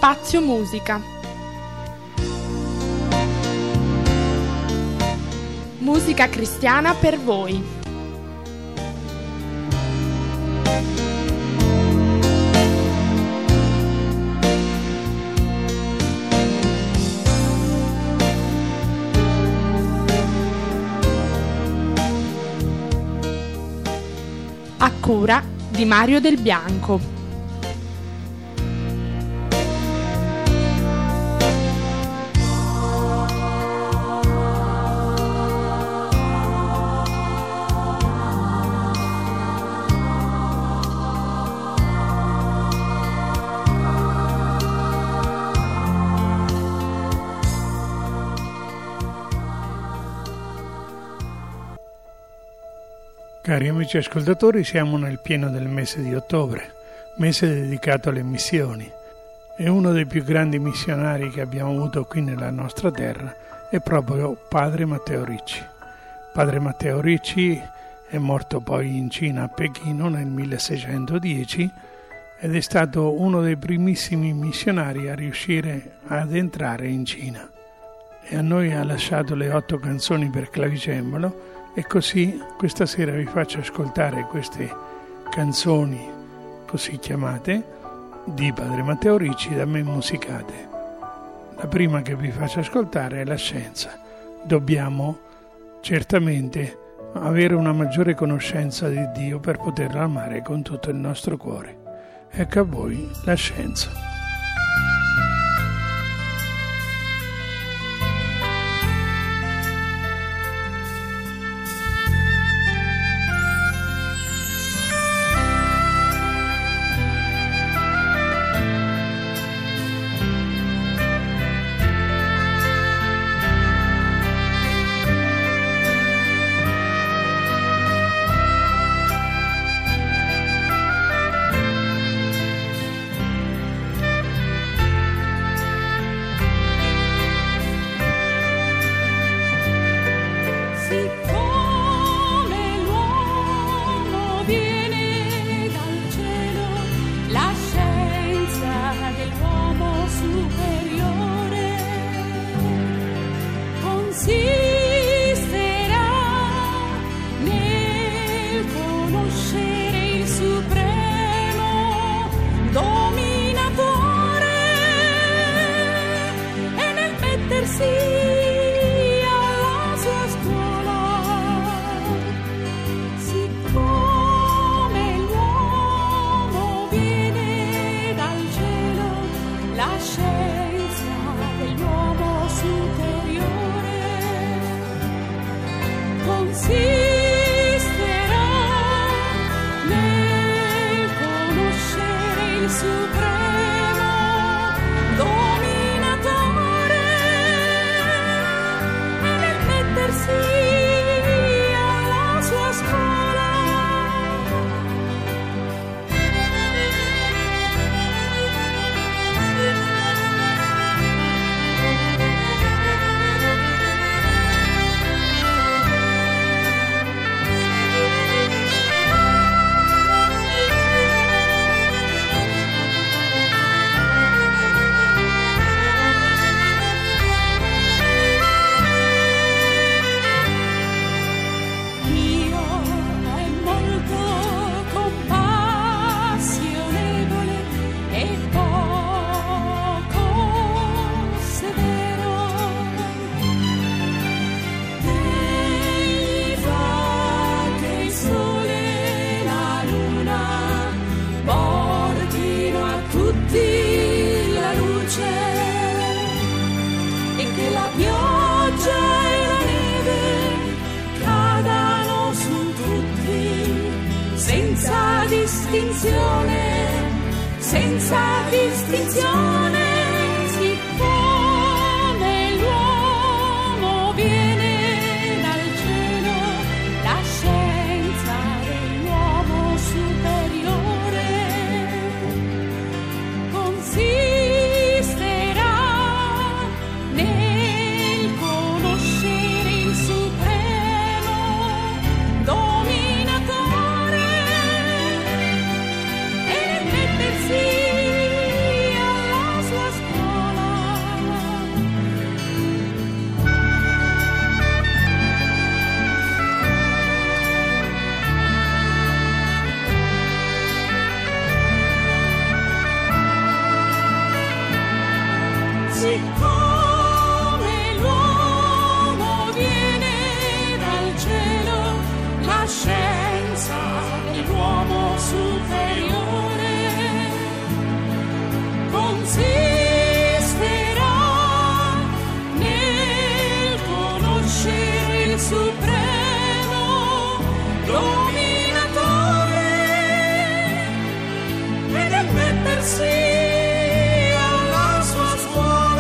Spazio Musica. Musica cristiana per voi. A cura di Mario Del Bianco. Cari amici ascoltatori, siamo nel pieno del mese di ottobre, mese dedicato alle missioni, e uno dei più grandi missionari che abbiamo avuto qui nella nostra terra è proprio Padre Matteo Ricci. Padre Matteo Ricci è morto poi in Cina, a Pechino, nel 1610 ed è stato uno dei primissimi missionari a riuscire ad entrare in Cina. E a noi ha lasciato le 8 canzoni per clavicembalo. E così questa sera vi faccio ascoltare queste canzoni, così chiamate, di Padre Matteo Ricci, da me musicate. La prima che vi faccio ascoltare è La scienza. Dobbiamo certamente avere una maggiore conoscenza di Dio per poterlo amare con tutto il nostro cuore. Ecco a voi La scienza. Senza distinzione, siccome l'uomo viene dal cielo, la scienza dell'uomo superiore consisterà nel conoscere il supremo dominatore e nel mettersi alla sua Siccome l'uomo viene dal cielo, la scienza dell'uomo superiore consisterà nel conoscere il supremo dominatore e nel mettersi alla sua scuola.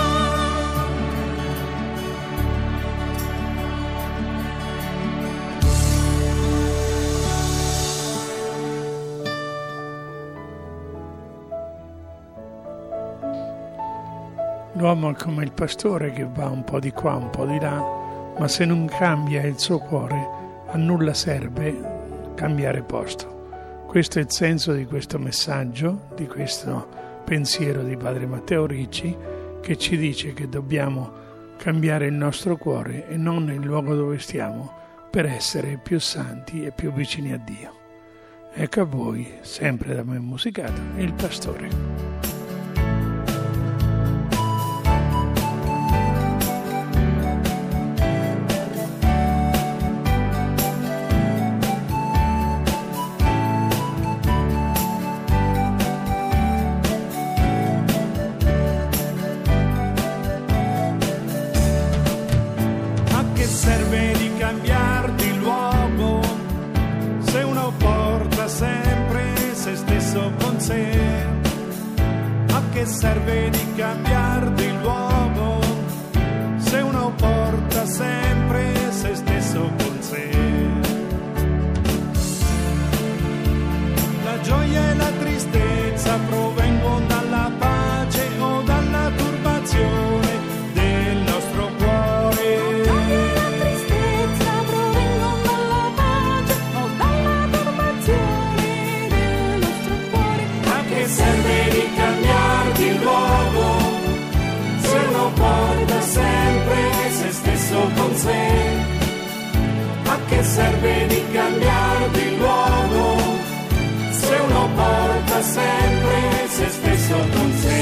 L'uomo è come il pastore che va un po' di qua, un po' di là, ma se non cambia il suo cuore, a nulla serve cambiare posto. Questo è il senso di questo messaggio, di questo pensiero di Padre Matteo Ricci, che ci dice che dobbiamo cambiare il nostro cuore e non il luogo dove stiamo per essere più santi e più vicini a Dio. Ecco a voi, sempre da me musicato, il pastore. Serve di cambiarti luogo se uno porta sempre se stesso con sé. A che serve di cambiarti luogo se uno porta sempre se stesso con sé? La gioia e la tristezza provengono dalla pace o dalla turbazione del nostro cuore. Serve di cambiarti luogo se uno porta sempre se stesso con sé. A che serve di cambiarti luogo se uno porta sempre se stesso con sé?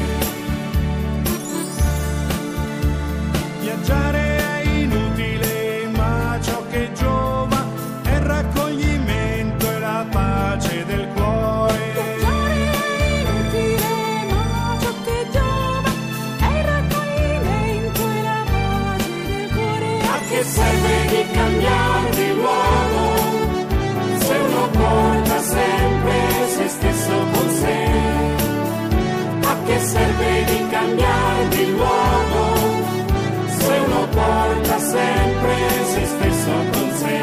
Viaggiare è inutile, ma ciò che giova è il raccoglimento e la pace del cuore. Che serve di cambiarti luogo se uno porta sempre se stesso con sé? A che serve di cambiarti luogo se uno porta sempre se stesso con sé?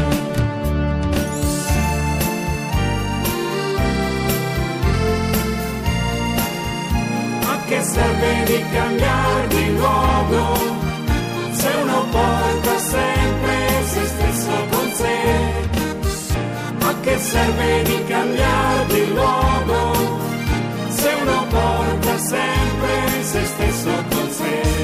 A che serve di cambiarti luogo se uno porta sempre se stesso con sé? A che serve di cambiarti luogo se uno porta sempre se stesso con sé?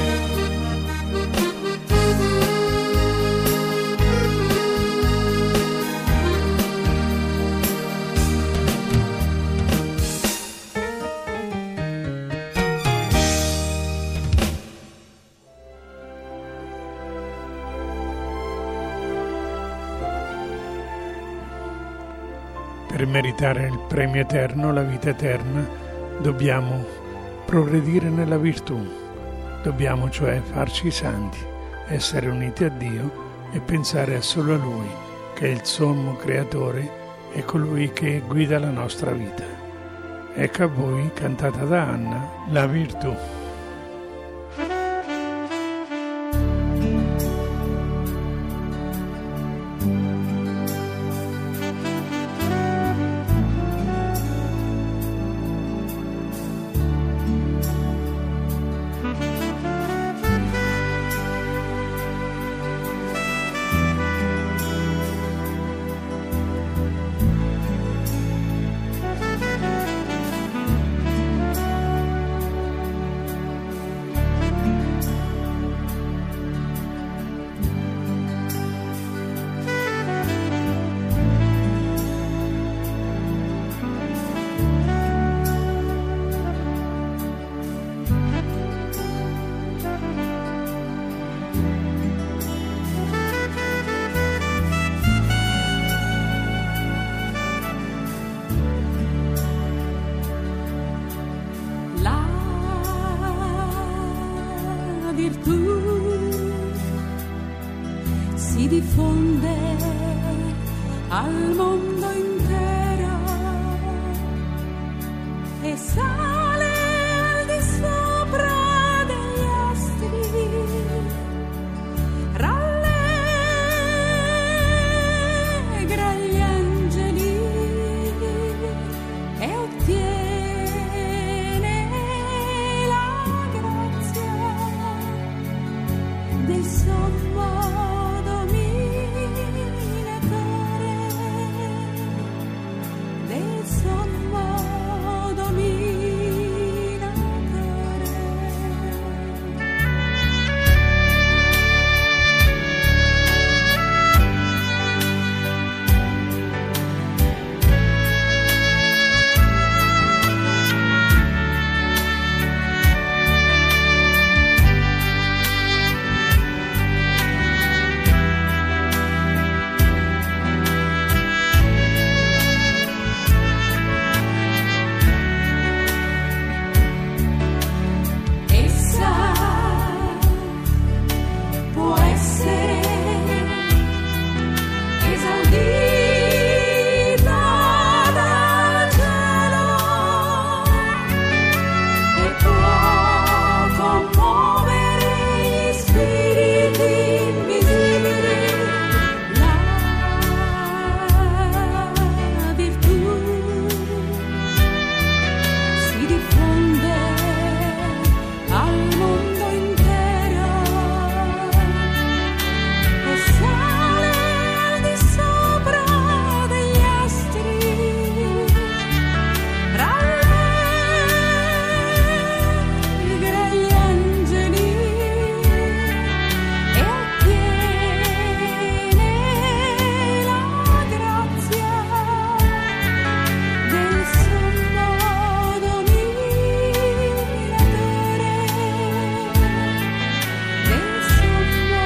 Per meritare il premio eterno, la vita eterna, dobbiamo progredire nella virtù. Dobbiamo cioè farci santi, essere uniti a Dio e pensare solo a Lui, che è il sommo creatore e colui che guida la nostra vita. Ecco a voi, cantata da Anna, la virtù. virtù si diffonde al mondo intero e sale al di sopra degli astri, rallegra gli angeli e ottiene la grazia del sommo dominatore, del sommo dominatore. Essa può essere esaudita dal cielo e può commuovere gli spiriti invisibili. La virtù si diffonde al mondo intero e sale al di sopra degli astri, rallegra gli angeli e ottiene la grazia del sommo dominatore, del sommo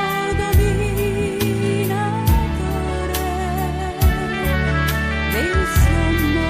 dominatore, del sommo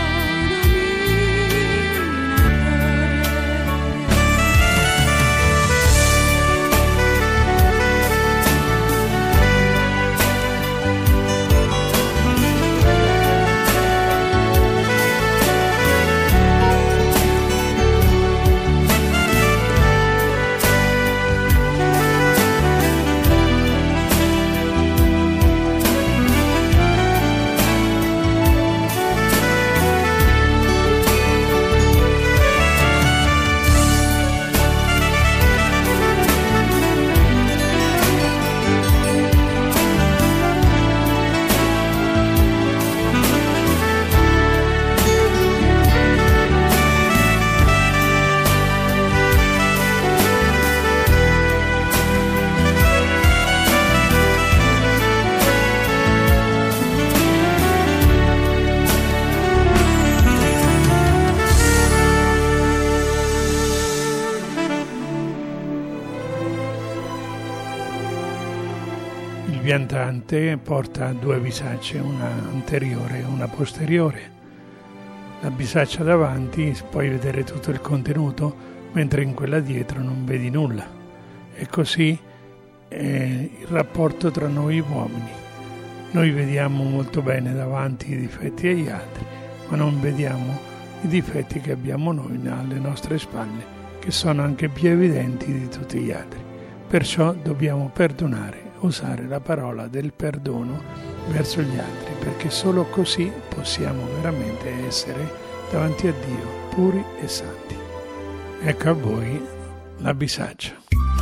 Il viandante porta due bisacce, una anteriore e una posteriore. La bisaccia davanti puoi vedere tutto il contenuto, mentre in quella dietro non vedi nulla. E così è il rapporto tra noi uomini. Noi vediamo molto bene davanti i difetti degli altri, ma non vediamo i difetti che abbiamo noi alle nostre spalle, che sono anche più evidenti di tutti gli altri. Perciò dobbiamo perdonare, usare la parola del perdono verso gli altri, perché solo così possiamo veramente essere davanti a Dio puri e santi. Ecco a voi la bisaccia.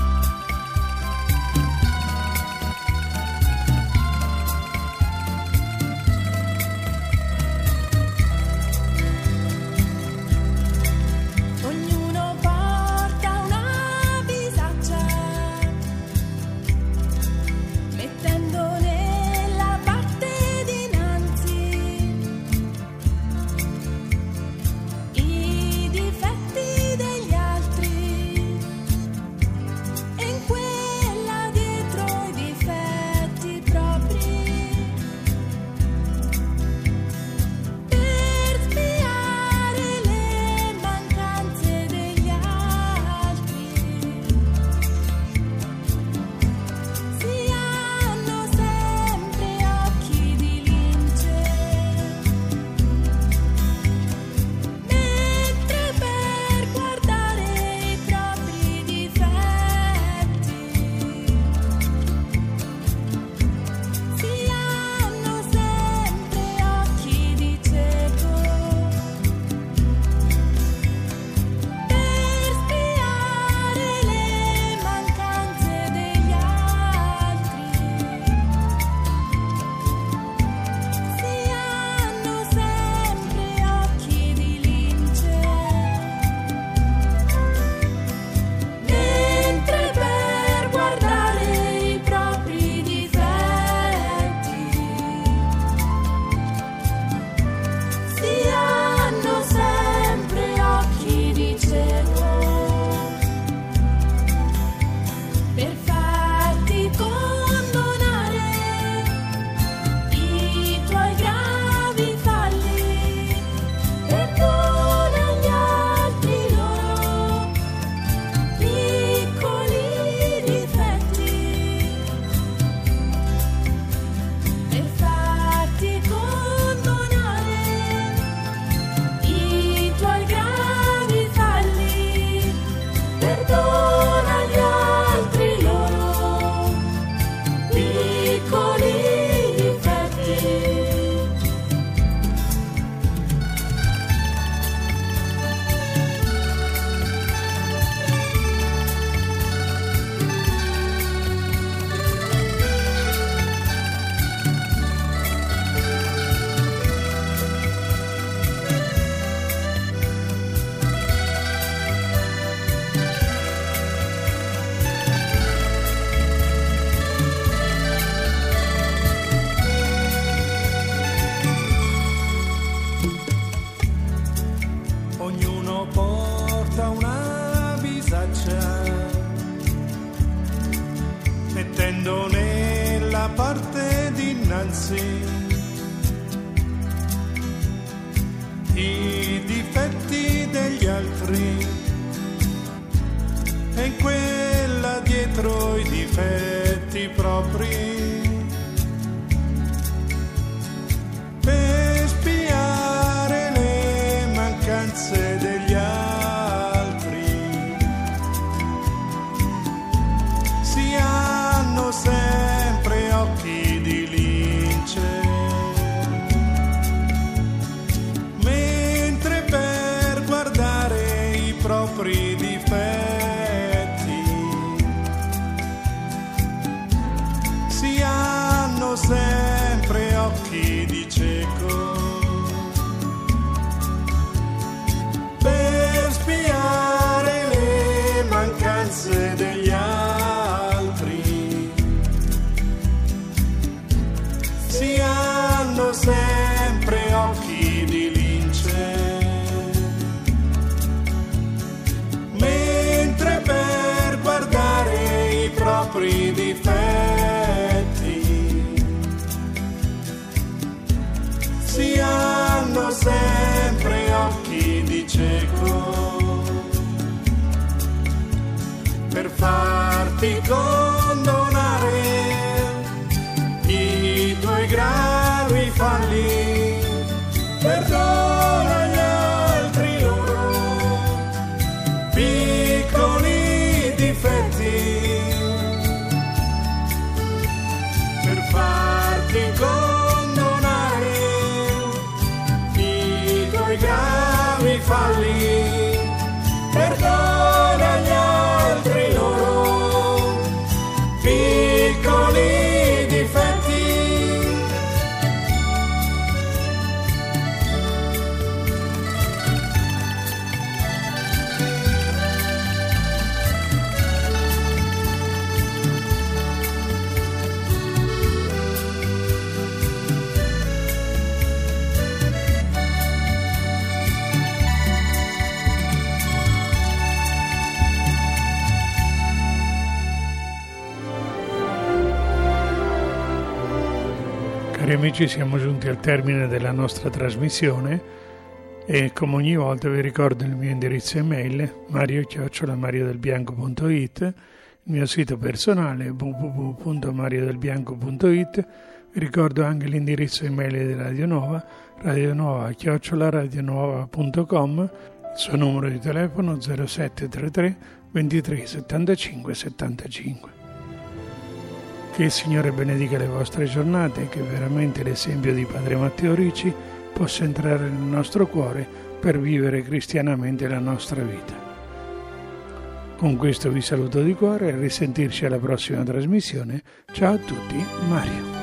Ognuno porta una bisaccia, mettendo nella parte dinanzi i difetti degli altri innanzi i difetti degli altri e in quella dietro i difetti propri, per spiare le mancanze degli altri. Si hanno sempre occhi di lince, mentre per guardare i propri difetti si hanno sempre occhi di cieco, per spiare le mancanze degli altri. Si hanno sempre occhi di lince, mentre per guardare i propri difetti si hanno sempre occhi di cieco, per farti condonare i tuoi gravi falli. Perdona gli altri loro piccoli difetti, per farti condonare i tuoi gravi falli. Perdona gli altri loro piccoli difetti. Cari amici, siamo giunti al termine della nostra trasmissione e come ogni volta vi ricordo il mio indirizzo email mario@mariodelbianco.it, il mio sito personale www.mariodelbianco.it. Vi ricordo anche l'indirizzo email di Radio Nova, radionova@radionova.com, il suo numero di telefono 0733 23 75 75. Che il Signore benedica le vostre giornate e che veramente l'esempio di Padre Matteo Ricci possa entrare nel nostro cuore per vivere cristianamente la nostra vita. Con questo vi saluto di cuore e a risentirci alla prossima trasmissione. Ciao a tutti, Mario.